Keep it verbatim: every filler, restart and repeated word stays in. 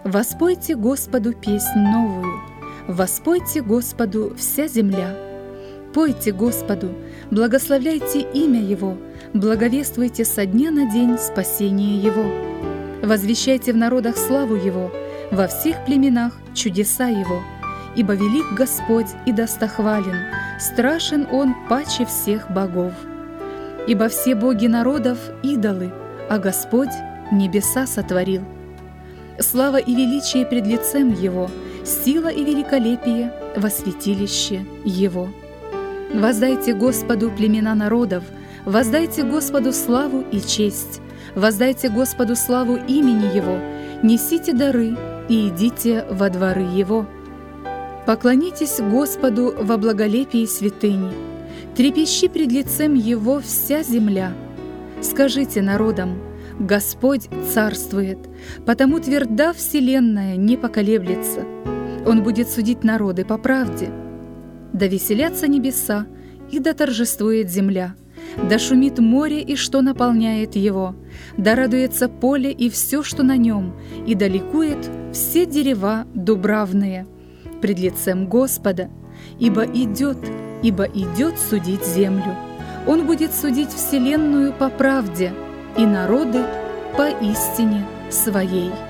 Воспойте Господу песнь новую, воспойте Господу вся земля. Пойте Господу, благословляйте имя Его, благовествуйте со дня на день спасение Его. Возвещайте в народах славу Его, во всех племенах чудеса Его. Ибо велик Господь и достохвален, страшен Он паче всех богов. Ибо все боги народов — идолы, а Господь небеса сотворил. Слава и величие пред лицем Его, сила и великолепие во святилище Его. Воздайте Господу племена народов, воздайте Господу славу и честь, воздайте Господу славу имени Его, несите дары и идите во дворы Его. Поклонитесь Господу во благолепии святыни, трепещи пред лицем Его вся земля. Скажите народам: Господь царствует, потому тверда вселенная не поколеблется. Он будет судить народы по правде. Да веселятся небеса, и да торжествует земля, да шумит море и что наполняет его, да радуется поле и все, что на нем, и да ликует все дерева дубравные пред лицем Господа, ибо идет, ибо идет судить землю. Он будет судить вселенную по правде и народы по истине своей.